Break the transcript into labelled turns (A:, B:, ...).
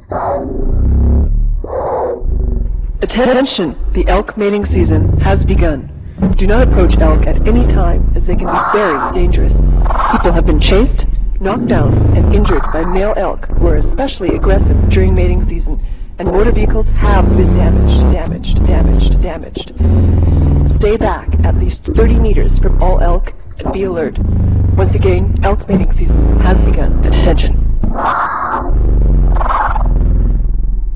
A: Attention! The elk mating season has begun. Do not approach elk at any time, as they can be very dangerous. People have been chased, knocked down, and injured by male elk who are especially aggressive during mating season, and motor vehicles have been damaged. Stay back at least 30 meters from all elk and be alert. Once again, elk mating season has begun. Attention.